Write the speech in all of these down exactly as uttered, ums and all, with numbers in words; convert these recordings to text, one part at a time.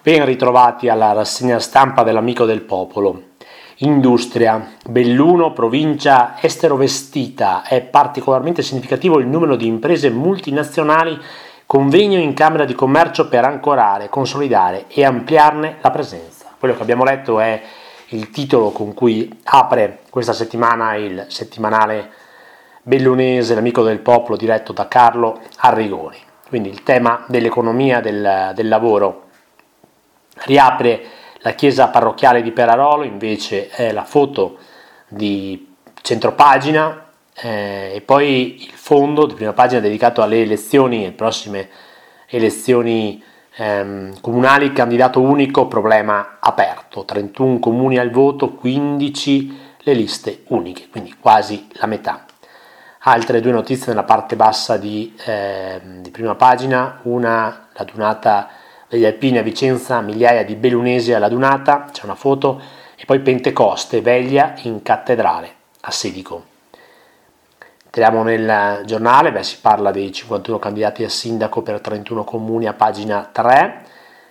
Ben ritrovati alla rassegna stampa dell'Amico del Popolo. Industria, Belluno, provincia esterovestita. È particolarmente significativo il numero di imprese multinazionali convegno in Camera di Commercio per ancorare, consolidare e ampliarne la presenza. Quello che abbiamo letto è il titolo con cui apre questa settimana il settimanale bellunese, l'Amico del Popolo, diretto da Carlo Arrigoni. Quindi il tema dell'economia, del, del lavoro. Riapre la chiesa parrocchiale di Perarolo, invece è la foto di centropagina, eh, e poi il fondo di prima pagina dedicato alle elezioni, le prossime elezioni ehm, comunali, candidato unico, problema aperto, trentuno comuni al voto, quindici le liste uniche, quindi quasi la metà. Altre due notizie nella parte bassa di, eh, di prima pagina, una la dunata degli Alpini a Vicenza, migliaia di bellunesi alla dunata, c'è una foto, e poi Pentecoste, veglia in cattedrale a Sedico. Entriamo nel giornale, beh, si parla dei cinquantuno candidati a sindaco per trentuno comuni a pagina tre,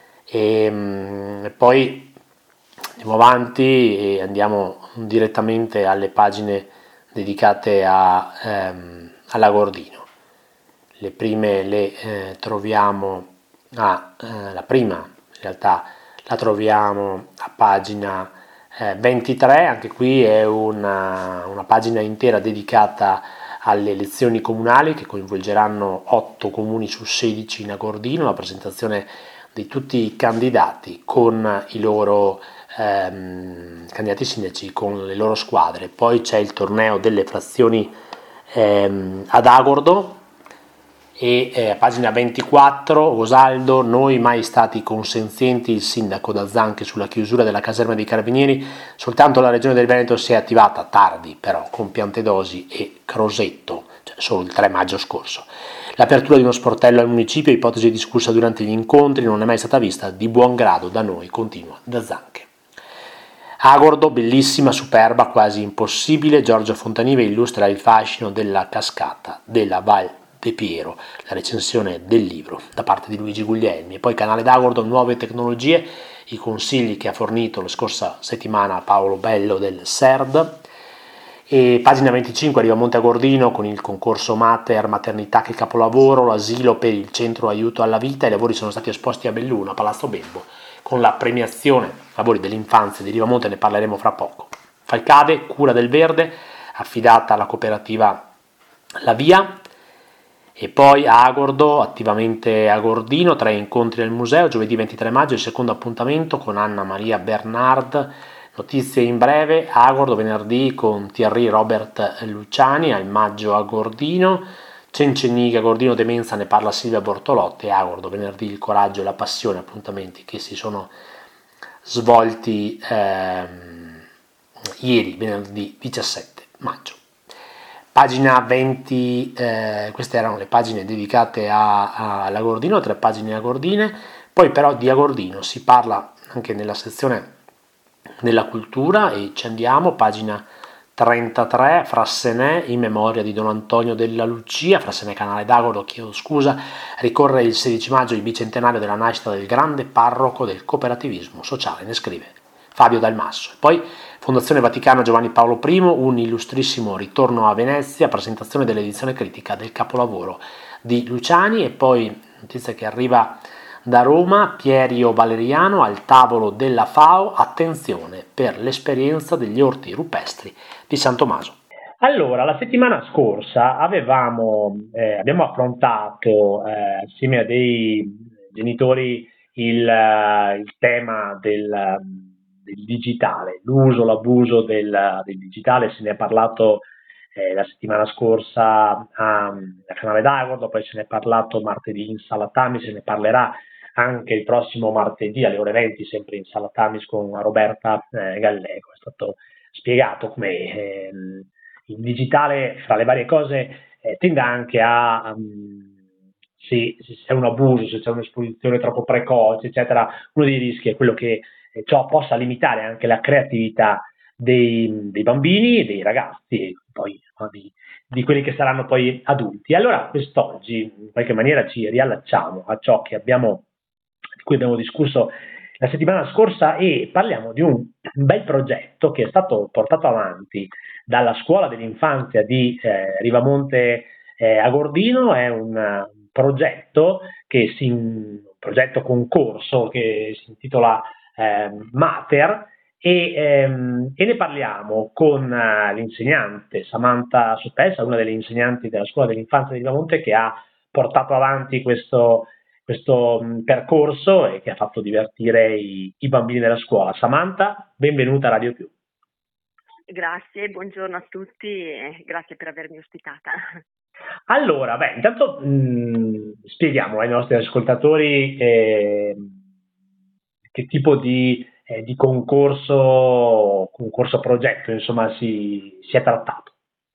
e, e poi andiamo avanti e andiamo direttamente alle pagine dedicate a, ehm, all'Agordino. Le prime le eh, troviamo Ah, eh, la prima in realtà la troviamo a pagina eh, ventitré, anche qui è una, una pagina intera dedicata alle elezioni comunali che coinvolgeranno otto comuni su sedici in Agordino, la presentazione di tutti i candidati con i loro ehm, candidati sindaci, con le loro squadre. Poi c'è il torneo delle frazioni ehm, ad Agordo, e eh, pagina ventiquattro, Osaldo, noi mai stati consenzienti, il sindaco da Zanche sulla chiusura della caserma dei carabinieri, soltanto la regione del Veneto si è attivata tardi però con Piantedosi e Crosetto, cioè solo il tre maggio scorso. L'apertura di uno sportello al municipio, ipotesi discussa durante gli incontri, non è mai stata vista di buon grado da noi, continua da Zanche. Agordo, bellissima, superba, quasi impossibile, Giorgio Fontanive illustra il fascino della cascata della Val De Piero, la recensione del libro da parte di Luigi Guglielmi. E poi Canale d'Agordo, nuove tecnologie, i consigli che ha fornito la scorsa settimana Paolo Bello del S E R D. E pagina venticinque arriva Monte Agordino con il concorso Mater, maternità che capolavoro, l'asilo per il centro aiuto alla vita. I lavori sono stati esposti a Belluno, a Palazzo Bembo, con la premiazione lavori dell'infanzia di Rivamonte, ne parleremo fra poco. Falcade, cura del verde, affidata alla cooperativa La Via. E poi a Agordo, attivamente Agordino, tre incontri al museo, giovedì ventitré maggio, il secondo appuntamento con Anna Maria Bernard, notizie in breve, Agordo venerdì con Thierry Robert Luciani, al maggio Agordino, Cenceniga, Agordino Demenza, ne parla Silvia Bortolotti, Agordo venerdì il coraggio e la passione, appuntamenti che si sono svolti ehm, ieri, venerdì diciassette maggio. Pagina venti, eh, queste erano le pagine dedicate all'Agordino, tre pagine agordine, poi però di Agordino si parla anche nella sezione della cultura e ci andiamo, pagina trentatré, Frassenè, in memoria di Don Antonio della Lucia, Frassenè Canale d'Agordo, chiedo scusa, ricorre il sedici maggio il bicentenario della nascita del grande parroco del cooperativismo sociale, ne scrive Fabio Dalmasso. E poi Fondazione Vaticano Giovanni Paolo primo, un illustrissimo ritorno a Venezia, presentazione dell'edizione critica del capolavoro di Luciani. E poi notizia che arriva da Roma, Pierio Valeriano al tavolo della F A O, attenzione per l'esperienza degli orti rupestri di San Tommaso. Allora, la settimana scorsa avevamo, eh, abbiamo affrontato eh, assieme a dei genitori il, uh, il tema del, del digitale, l'uso, l'abuso del, del digitale. Se ne è parlato eh, la settimana scorsa a, a Canale d'Agordo, poi se ne è parlato martedì in Sala Tamis, se ne parlerà anche il prossimo martedì alle ore venti, sempre in Sala Tamis con Roberta eh, Gallego. È stato spiegato come eh, il digitale, fra le varie cose, eh, tende anche a, um, se, se c'è un abuso, se c'è un'esposizione troppo precoce, eccetera, uno dei rischi è quello che eh, ciò possa limitare anche la creatività dei, dei bambini, dei ragazzi e poi no, di, di quelli che saranno poi adulti. Allora quest'oggi in qualche maniera ci riallacciamo a ciò che abbiamo, di cui abbiamo discusso la settimana scorsa e parliamo di un, un bel progetto che è stato portato avanti dalla scuola dell'infanzia di eh, Rivamonte eh, Agordino. È un uh, progetto che si, un progetto concorso che si intitola eh, Mater e, ehm, e ne parliamo con uh, l'insegnante Samantha Sottessa, una delle insegnanti della scuola dell'infanzia di Rivamonte, che ha portato avanti questo questo mh, percorso e che ha fatto divertire i, i bambini della scuola. Samantha, benvenuta a Radio Più. Grazie, buongiorno a tutti e grazie per avermi ospitata. Allora, beh, intanto mh, spieghiamo ai nostri ascoltatori eh, che tipo di, eh, di concorso, concorso progetto, insomma, si, si è trattato.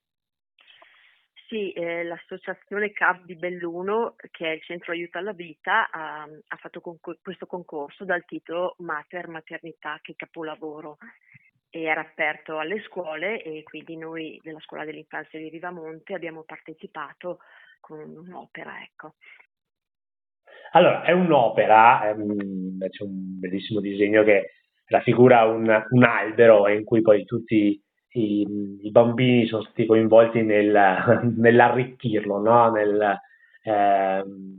Sì, eh, l'associazione C A V di Belluno, che è il Centro Aiuto alla Vita, ha, ha fatto concor- questo concorso dal titolo Mater, Maternità, che capolavoro, e era aperto alle scuole e quindi noi della Scuola dell'Infanzia di Rivamonte abbiamo partecipato con un'opera, ecco. Allora, è un'opera, ehm, c'è un bellissimo disegno che raffigura un, un albero in cui poi tutti i, i bambini sono stati coinvolti nel, nell'arricchirlo, no? nel, ehm,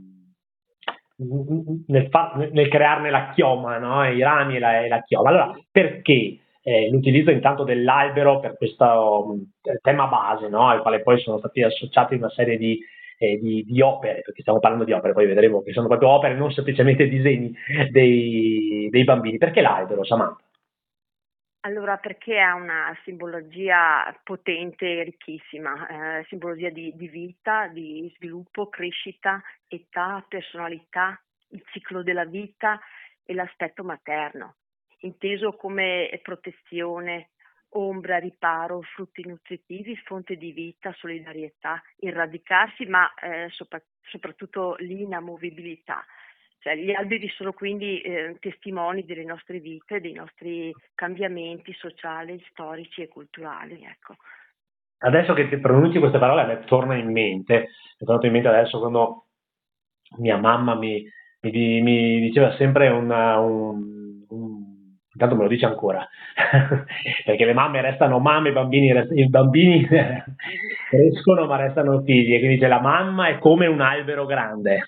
nel, fa- nel crearne la chioma, no? I rami e la, e la chioma. Allora, perché eh, l'utilizzo intanto dell'albero per questo um, tema base, no? Al quale poi sono stati associati una serie di eh, di, di opere, perché stiamo parlando di opere, poi vedremo che sono proprio opere, non semplicemente disegni dei, dei bambini. Perché l'albero, Samantha? Allora, perché ha una simbologia potente e ricchissima, eh, simbologia di, di vita, di sviluppo, crescita, età, personalità, il ciclo della vita e l'aspetto materno, inteso come protezione, ombra, riparo, frutti nutritivi, fonte di vita, solidarietà, il radicarsi, ma eh, sopra- soprattutto l'inamovibilità. Cioè, gli alberi sono quindi eh, testimoni delle nostre vite, dei nostri cambiamenti sociali, storici e culturali. Ecco. Adesso che ti pronunci queste parole, a me torna in mente, mi è tornato in mente adesso quando mia mamma mi, mi, di- mi diceva sempre una, un, un- intanto me lo dice ancora, perché le mamme restano mamme, i bambini, rest- i bambini crescono ma restano figli, e quindi dice la mamma è come un albero grande,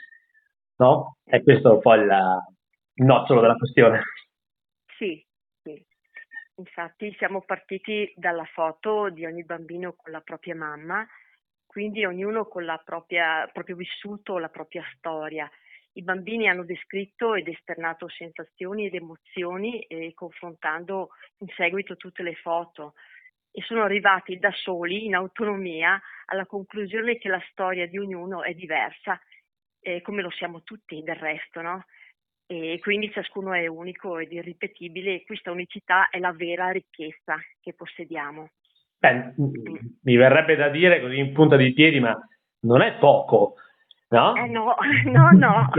no? E questo è un po' il, il nocciolo della questione. Sì, sì. Infatti siamo partiti dalla foto di ogni bambino con la propria mamma, quindi ognuno con la propria, il proprio vissuto, la propria storia. I bambini hanno descritto ed esternato sensazioni ed emozioni eh, confrontando in seguito tutte le foto e sono arrivati da soli, in autonomia, alla conclusione che la storia di ognuno è diversa, eh, come lo siamo tutti del resto, no? E quindi ciascuno è unico ed irripetibile e questa unicità è la vera ricchezza che possediamo. Beh, Mm. mi verrebbe da dire così in punta di piedi, ma non è poco, Eh no? no, no, no.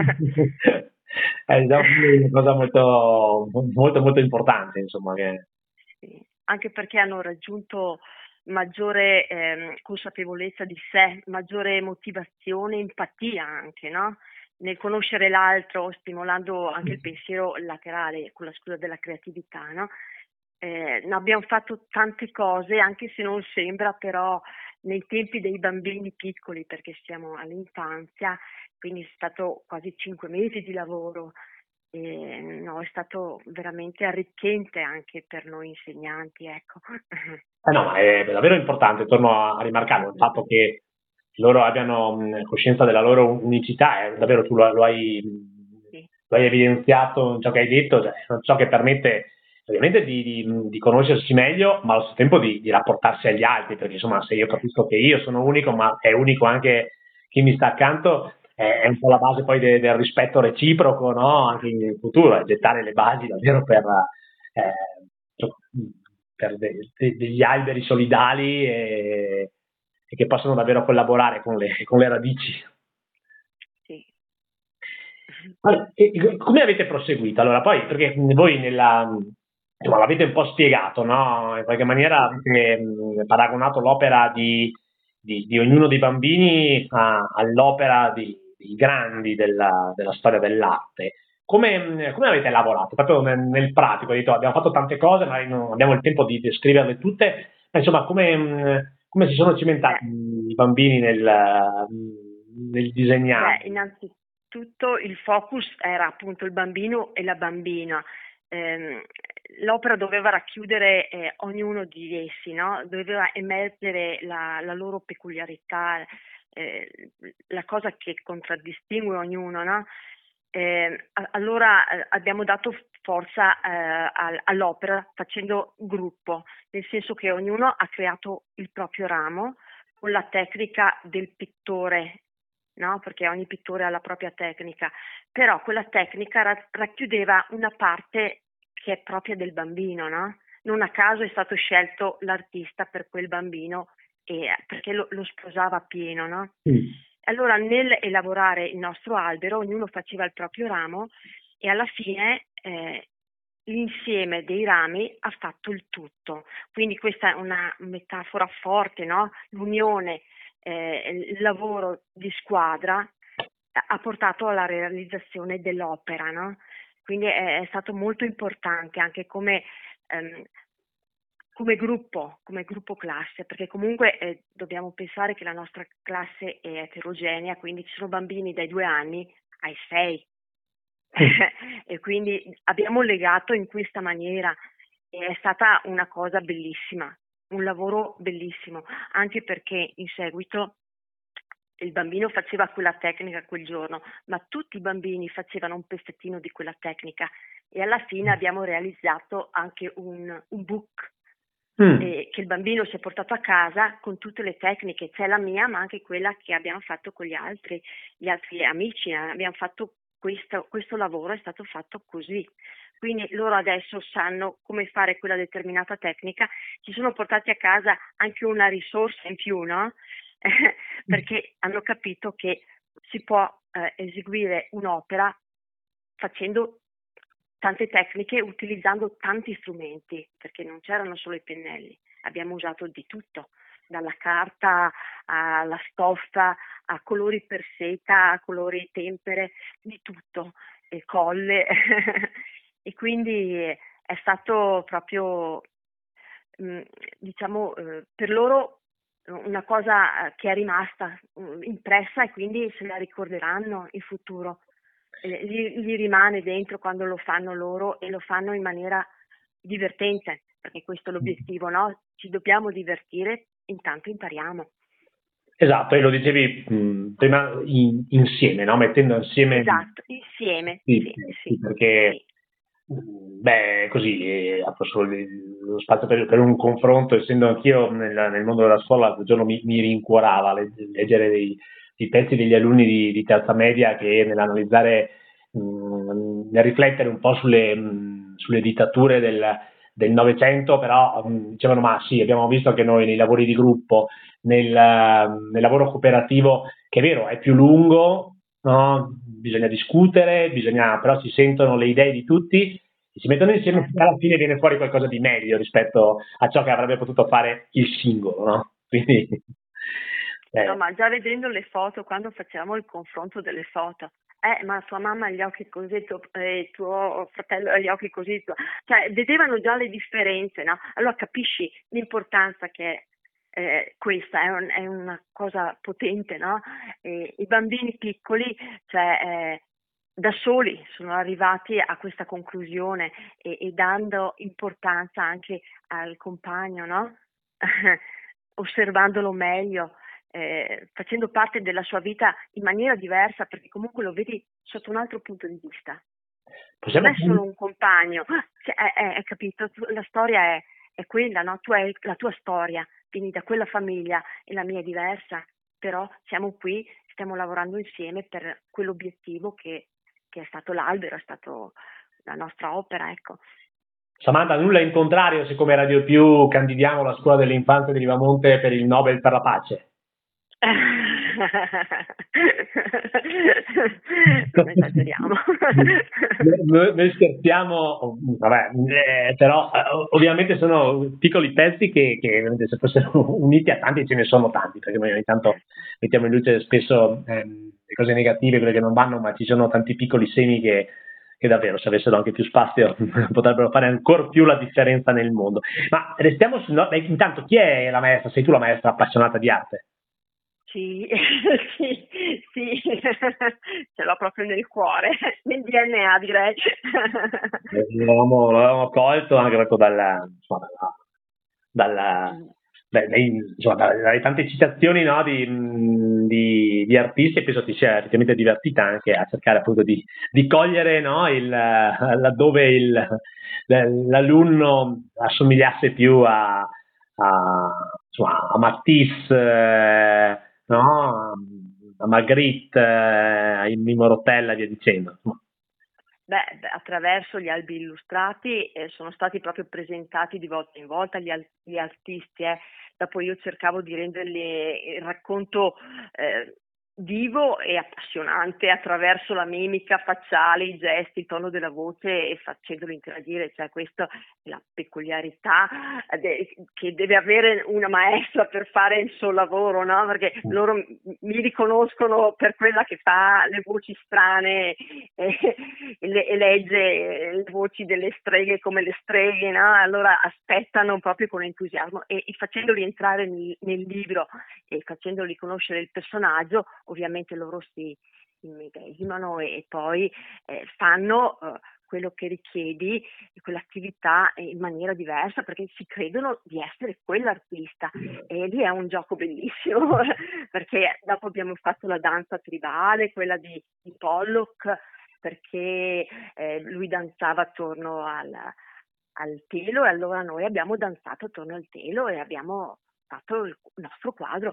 È già una cosa molto, molto, molto importante, insomma, che... Sì, anche perché hanno raggiunto maggiore ehm, consapevolezza di sé, maggiore motivazione, empatia anche, no? Nel conoscere l'altro, stimolando anche il pensiero laterale con la scusa della creatività, no? Eh, no, abbiamo fatto tante cose, anche se non sembra, però nei tempi dei bambini piccoli, perché siamo all'infanzia, quindi è stato quasi cinque mesi di lavoro. E, no, è stato veramente arricchente anche per noi insegnanti, ecco. Eh no, ma è davvero importante, torno a, a rimarcare il fatto che loro abbiano mh, coscienza della loro unicità, è davvero tu lo, lo hai, Sì, lo hai evidenziato in ciò che hai detto, cioè, ciò che permette ovviamente di, di, di conoscersi meglio, ma allo stesso tempo di, di rapportarsi agli altri, perché insomma se io capisco che io sono unico, ma è unico anche chi mi sta accanto, è, è un po' la base poi de, del rispetto reciproco, no? Anche in futuro, è gettare le basi davvero per... Eh, per de- de- degli alberi solidali e, e che possono davvero collaborare con le, con le radici. sì. Allora, e- e come avete proseguito? Allora, poi, perché voi nella, insomma, l'avete un po' spiegato, no? In qualche maniera avete mh, paragonato l'opera di, di- di ognuno dei bambini a- all'opera di- dei grandi della, della storia dell'arte. come, come avete lavorato? Proprio nel, nel pratico, hai detto, abbiamo fatto tante cose, ma non abbiamo il tempo di descriverle tutte, ma insomma, come, come si sono Beh, cimentati i bambini nel, nel disegnare? beh, innanzitutto il focus era appunto il bambino e la bambina. Ehm, L'opera doveva racchiudere eh, ognuno di essi, no? Doveva emergere la, la loro peculiarità, eh, la cosa che contraddistingue ognuno, no? Eh, a- allora eh, abbiamo dato forza eh, al- all'opera facendo gruppo, nel senso che ognuno ha creato il proprio ramo con la tecnica del pittore, no? Perché ogni pittore ha la propria tecnica, però quella tecnica ra- racchiudeva una parte che è propria del bambino, no? Non a caso è stato scelto l'artista per quel bambino e, perché lo, lo sposava pieno, no? Mm. Allora, nel elaborare il nostro albero, ognuno faceva il proprio ramo e alla fine eh, l'insieme dei rami ha fatto il tutto. Quindi questa è una metafora forte, no? L'unione, eh, il lavoro di squadra ha portato alla realizzazione dell'opera, no? Quindi è, è stato molto importante anche come, ehm, come gruppo, come gruppo classe, perché comunque eh, dobbiamo pensare che la nostra classe è eterogenea, quindi ci sono bambini dai due anni ai sei. E quindi abbiamo legato in questa maniera e è stata una cosa bellissima, un lavoro bellissimo, anche perché in seguito il bambino faceva quella tecnica quel giorno, ma tutti i bambini facevano un pezzettino di quella tecnica e alla fine abbiamo realizzato anche un, un book Mm. eh, che il bambino si è portato a casa con tutte le tecniche, c'è la mia ma anche quella che abbiamo fatto con gli altri, gli altri amici, eh, abbiamo fatto questo, questo lavoro è stato fatto così. Quindi loro adesso sanno come fare quella determinata tecnica, si sono portati a casa anche una risorsa in più, no? Perché hanno capito che si può eh, eseguire un'opera facendo tante tecniche, utilizzando tanti strumenti, perché non c'erano solo i pennelli, abbiamo usato di tutto, dalla carta alla stoffa, a colori per seta, a colori tempere, di tutto, e colle. E quindi è stato proprio, mh, diciamo, eh, per loro una cosa che è rimasta mh, impressa e quindi se la ricorderanno in futuro. Eh, gli, gli rimane dentro quando lo fanno loro e lo fanno in maniera divertente, perché questo è l'obiettivo, no? Ci dobbiamo divertire, intanto impariamo. Esatto, e lo dicevi mh, prima in- insieme, no? Mettendo insieme Esatto, insieme, sì, sì, sì, sì, perché sì. mh, beh, così eh, apro solo il- lo spazio per, per un confronto, essendo anch'io nel, nel mondo della scuola, l'altro giorno mi, mi rincuorava le- leggere dei, dei pezzi degli alunni di, di terza media che nell'analizzare, mh, nel riflettere un po' sulle, mh, sulle dittature del, del Novecento, però mh, dicevano, ma sì, abbiamo visto che noi nei lavori di gruppo, nel, nel lavoro cooperativo, che è vero, è più lungo, no? Bisogna discutere, bisogna, però si sentono le idee di tutti e si mettono insieme e Certo. alla fine viene fuori qualcosa di meglio rispetto a ciò che avrebbe potuto fare il singolo, no? Quindi, No, eh, ma già vedendo le foto, quando facevamo il confronto delle foto, eh, ma tua mamma ha gli occhi così, tuo, eh, tuo fratello ha gli occhi così, tuo- cioè vedevano già le differenze, no? Allora capisci l'importanza che è eh, questa, è, un- è una cosa potente, no? E i bambini piccoli, cioè, eh, da soli sono arrivati a questa conclusione e, e dando importanza anche al compagno, no? Osservandolo meglio, eh, facendo parte della sua vita in maniera diversa, perché comunque lo vedi sotto un altro punto di vista. Non possiamo è solo un compagno, cioè, è, è- è capito? Tu- La storia è, è quella, no? Tu hai la tua storia, vieni da quella famiglia e la mia è diversa, però siamo qui, stiamo lavorando insieme per quell'obiettivo che, che è stato l'albero, è stato la nostra opera, ecco. Samantha, nulla in contrario se come Radio Più candidiamo la scuola dell'infanzia di Rivamonte per il Nobel per la pace. Non esageriamo. Noi, noi scherziamo, vabbè, eh, però eh, ovviamente sono piccoli pezzi che, che ovviamente se fossero uniti a tanti ce ne sono tanti, perché noi ogni tanto Certo, mettiamo in luce spesso ehm, le cose negative, quelle che non vanno, ma ci sono tanti piccoli semi che, che davvero se avessero anche più spazio potrebbero fare ancora più la differenza nel mondo. Ma restiamo su, no, intanto chi è la maestra? Sei tu la maestra appassionata di arte? Sì, sì, sì, ce l'ho proprio nel cuore, nel D N A direi. L'avevamo, l'avevamo colto anche proprio dalla, insomma, dalla, dalla- Mm. dai- dai- insomma, dalle, dalle tante citazioni, no, di, mh, di- di artisti, e penso ti sia effettivamente divertita anche a cercare appunto di, di cogliere, no, il, laddove il, l'alunno assomigliasse più a, a, insomma, a Matisse, eh, no, a Magritte, eh, a Mimmo Rotella e via dicendo. Insomma. Beh, beh, attraverso gli albi illustrati eh, sono stati proprio presentati di volta in volta gli, al- gli artisti. eh. Dopo io cercavo di renderli il racconto eh, vivo e appassionante attraverso la mimica facciale, i gesti, il tono della voce e facendolo interagire. Cioè, questa è la peculiarità eh, de- che deve avere una maestra per fare il suo lavoro, no? Perché loro m- mi riconoscono per quella che fa le voci strane e, e le- e legge le voci delle streghe come le streghe, no? Allora aspettano proprio con entusiasmo e, e facendoli entrare nel, nel libro e facendoli conoscere il personaggio, ovviamente loro si immedesimano e, e poi eh, fanno eh, quello che richiedi, quell'attività in maniera diversa perché si credono di essere quell'artista e lì è un gioco bellissimo perché dopo abbiamo fatto la danza tribale, quella di, di Pollock, perché eh, lui danzava attorno al, al telo e allora noi abbiamo danzato attorno al telo e abbiamo fatto il nostro quadro.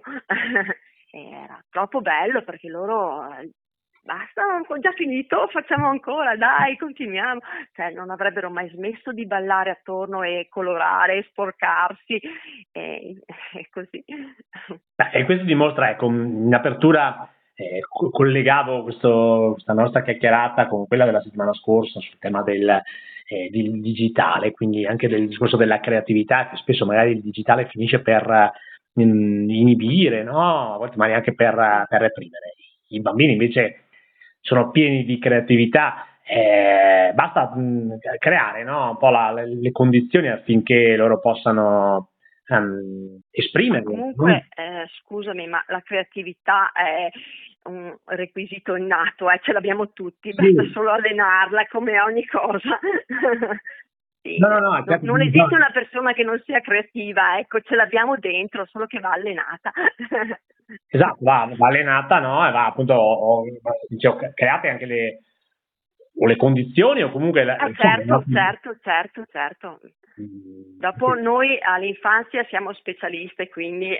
Era troppo bello perché loro eh, basta, ho già finito, facciamo ancora, dai, continuiamo. Cioè, non avrebbero mai smesso di ballare attorno e colorare e sporcarsi e, e così. Beh, e questo dimostra, ecco, in apertura eh, co- collegavo questo- questa nostra chiacchierata con quella della settimana scorsa sul tema del, eh, del digitale, quindi anche del discorso della creatività, che spesso magari il digitale finisce per eh, in- inibire, no? A volte magari anche per, eh, per reprimere. I bambini invece sono pieni di creatività, eh, basta mh, creare, no? Un po' la- le condizioni affinché loro possano ehm, Ma esprimerlo. comunque, eh, scusami, ma la creatività è un requisito innato, eh, ce l'abbiamo tutti, basta Sì, solo allenarla come ogni cosa. Sì, no, no, no, no- certo, non no. esiste una persona che non sia creativa, ecco, ce l'abbiamo dentro, solo che va allenata. Esatto, va, va allenata, no? E va appunto, o, o- dicevo, create anche le, o le condizioni o comunque, la- Ah, insomma, no? certo, certo, certo, certo. Mm, Dopo noi all'infanzia siamo specialiste, quindi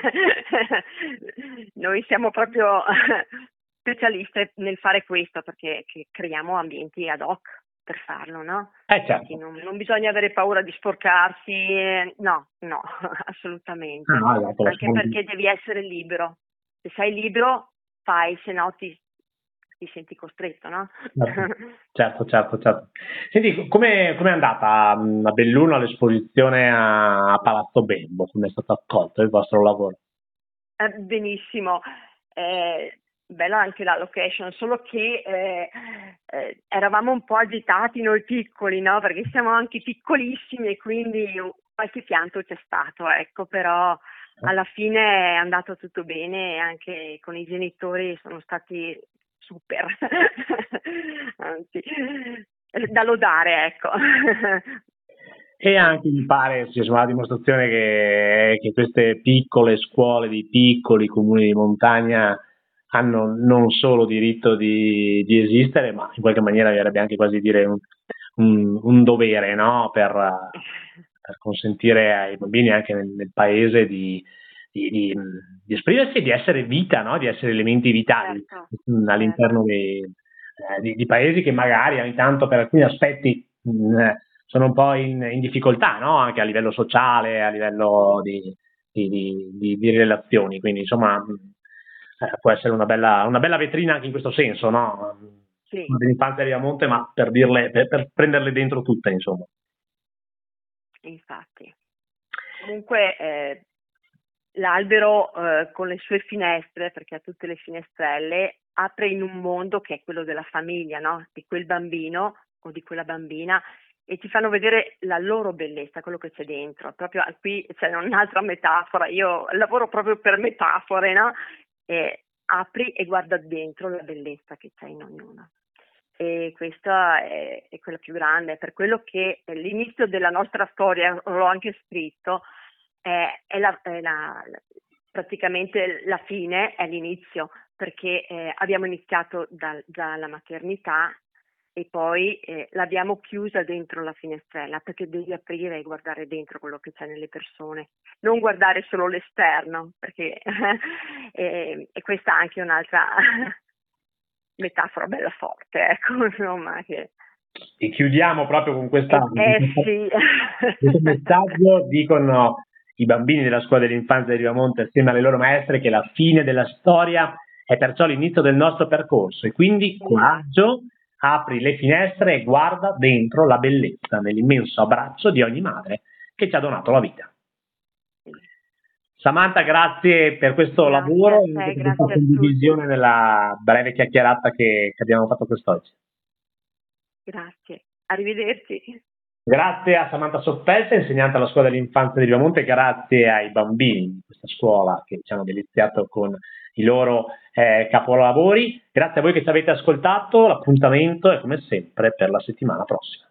noi siamo proprio specialiste nel fare questo perché che creiamo ambienti ad hoc per farlo, no? eh Quindi certo. non, non bisogna avere paura di sporcarsi, eh, no, no, Ah, assolutamente. no, esatto, lo Anche sport. perché devi essere libero. Se sei libero, fai, se no ti, ti senti costretto, no? Certo, certo, certo. Senti, come è andata mh, a Belluno all'esposizione a, a Palazzo Bembo? Come è stato accolto il vostro lavoro? Eh, benissimo, eh, bella anche la location, solo che eh, eh, eravamo un po' agitati noi piccoli, no? Perché siamo anche piccolissimi e quindi qualche pianto c'è stato, ecco, però alla fine è andato tutto bene e anche con i genitori sono stati super, anzi, da lodare, ecco. E anche mi pare sia insomma, la dimostrazione che, che queste piccole scuole di piccoli comuni di montagna hanno non solo diritto di, di esistere, ma in qualche maniera verrebbe anche quasi dire un, un, un dovere, no? per, per consentire ai bambini anche nel, nel paese di, di, di, di esprimersi e di essere vita, no? Di essere elementi vitali Certo, mh, all'interno certo. dei, eh, di, di paesi che magari ogni tanto per alcuni aspetti mh, sono un po' in, in difficoltà, no? Anche a livello sociale, a livello di, di, di, di, di relazioni. Quindi, insomma, mh, eh, può essere una bella, una bella vetrina anche in questo senso, no? Sì, Dell'infanzia di Monte, ma per dirle, per, per prenderle dentro tutte, insomma. infatti. Comunque, eh, l'albero eh, con le sue finestre, perché ha tutte le finestrelle, apre in un mondo che è quello della famiglia, no? Di quel bambino o di quella bambina, e ti fanno vedere la loro bellezza, quello che c'è dentro. Proprio qui c'è un'altra metafora, io lavoro proprio per metafore, no? E apri e guarda dentro la bellezza che c'è in ognuno. E questa è, è quella più grande, per quello che l'inizio della nostra storia, l'ho anche scritto, è, è, la, è la, praticamente la fine, è l'inizio, perché eh, abbiamo iniziato da, dalla maternità e poi eh, l'abbiamo chiusa dentro la finestrella, perché devi aprire e guardare dentro quello che c'è nelle persone, non guardare solo l'esterno, perché e, e questa è anche un'altra metafora bella forte, ecco, insomma, che... E chiudiamo proprio con questa, Eh, eh sì. questo messaggio. Dicono i bambini della scuola dell'infanzia di Rivamonte assieme alle loro maestre che la fine della storia è perciò l'inizio del nostro percorso, e quindi coraggio, apri le finestre e guarda dentro la bellezza nell'immenso abbraccio di ogni madre che ci ha donato la vita. Samantha, grazie per questo Grazie lavoro a e te, anche per grazie questa a tutti. condivisione nella breve chiacchierata che, che abbiamo fatto quest'oggi. Grazie, arrivederci. Grazie a Samantha Soppelsa, insegnante alla scuola dell'infanzia di Rivamonte, grazie ai bambini di questa scuola che ci hanno deliziato con i loro eh, capolavori. Grazie a voi che ci avete ascoltato, l'appuntamento è come sempre per la settimana prossima.